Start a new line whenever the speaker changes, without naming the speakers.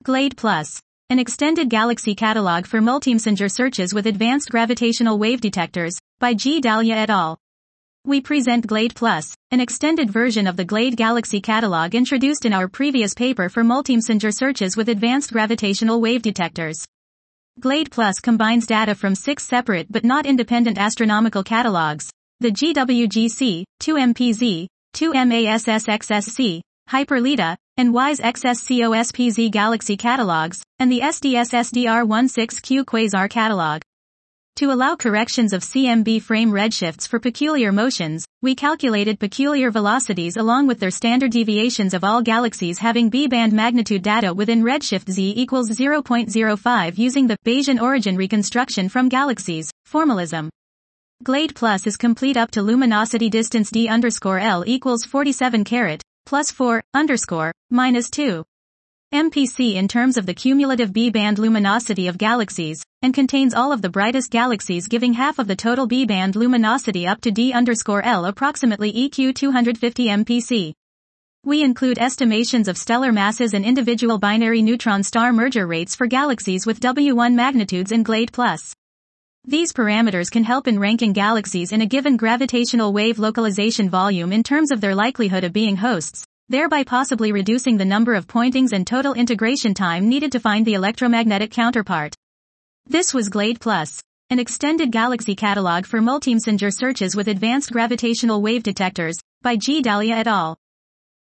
GLADE Plus, an extended galaxy catalog for multi-messenger searches with advanced gravitational wave detectors, by G. Dahlia et al. We present GLADE Plus, an extended version of the GLADE Galaxy Catalog introduced in our previous paper for multi-messenger searches with advanced gravitational wave detectors. GLADE Plus combines data from 6 separate but not independent astronomical catalogs: the GWGC, 2MPZ, 2MASSXSC, Hyperlita, and WISE XSCOSPZ Galaxy catalogs, and the SDS-SDR16Q Quasar catalog. To allow corrections of CMB frame redshifts for peculiar motions, we calculated peculiar velocities along with their standard deviations of all galaxies having B-band magnitude data within redshift z equals 0.05 using the Bayesian origin reconstruction from galaxies, formalism. GLADE Plus is complete up to luminosity distance d_L equals 47 carat, plus 4, minus 2. MPC in terms of the cumulative B-band luminosity of galaxies, and contains all of the brightest galaxies giving half of the total B-band luminosity up to d_L approximately EQ 250 MPC. We include estimations of stellar masses and individual binary neutron star merger rates for galaxies with W1 magnitudes in GLADE Plus. These parameters can help in ranking galaxies in a given gravitational wave localization volume in terms of their likelihood of being hosts, thereby possibly reducing the number of pointings and total integration time needed to find the electromagnetic counterpart. This was GLADE Plus, an extended galaxy catalog for multi-messenger searches with advanced gravitational wave detectors, by G. Dahlia et al.